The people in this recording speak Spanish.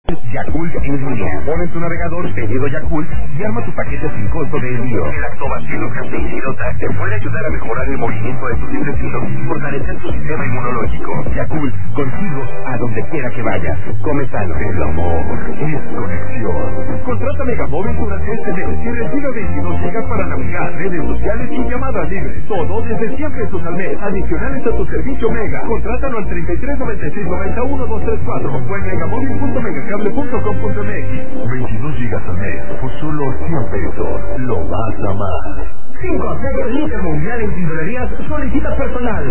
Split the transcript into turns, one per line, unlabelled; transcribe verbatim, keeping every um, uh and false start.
Yakult en línea. Pon en tu navegador pedido Yakult y arma tu paquete sin costo de envío. El lactobacilo caseinidota te puede ayudar a mejorar el movimiento de tus intestinos y fortalecer tu sistema inmunológico. Yakult, contigo a donde quiera que vayas. Come sano. El amor es conexión. Contrata Megamóvil durante este mes y recibe veintidós gigas para navegar, redes sociales y llamadas libres. Todo desde cien pesos al mes. Adicionales a tu servicio Mega. Contrátalo al treinta y tres noventa y seis noventa y uno dos tres cuatro o en megamóvil punto megacable punto com punto m x. veintidós gigas al mes por solo cien pesos. Lo vas a amar.
cinco a cero líder mundial en tindalerías. Solicita personal.